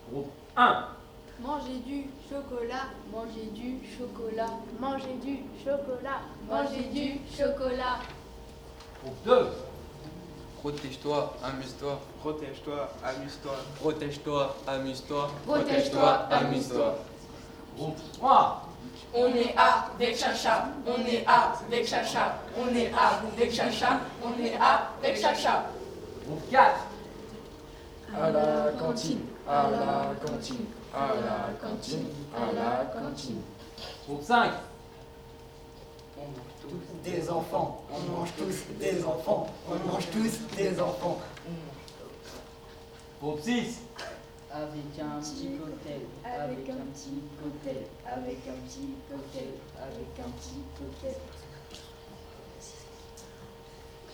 Groupe 1. Manger du chocolat, manger du chocolat, Manger du chocolat. manger du chocolat. Groupe 2. Protège-toi, amuse-toi. Protège-toi, amuse-toi. Protège-toi, amuse-toi. Protège-toi, amuse-toi. Groupe 3. On est avec Chacha, on est avec Chacha, on est avec Chacha, on est avec Chacha. Groupe 4. À la cantine, à la cantine, à la cantine, à la cantine. Groupe 5. On mange tous des enfants, on mange tous des enfants, on mange tous des enfants. Groupe 6. Avec un petit cocktail, Avec un petit cocktail, avec un petit cocktail, avec un petit cocktail.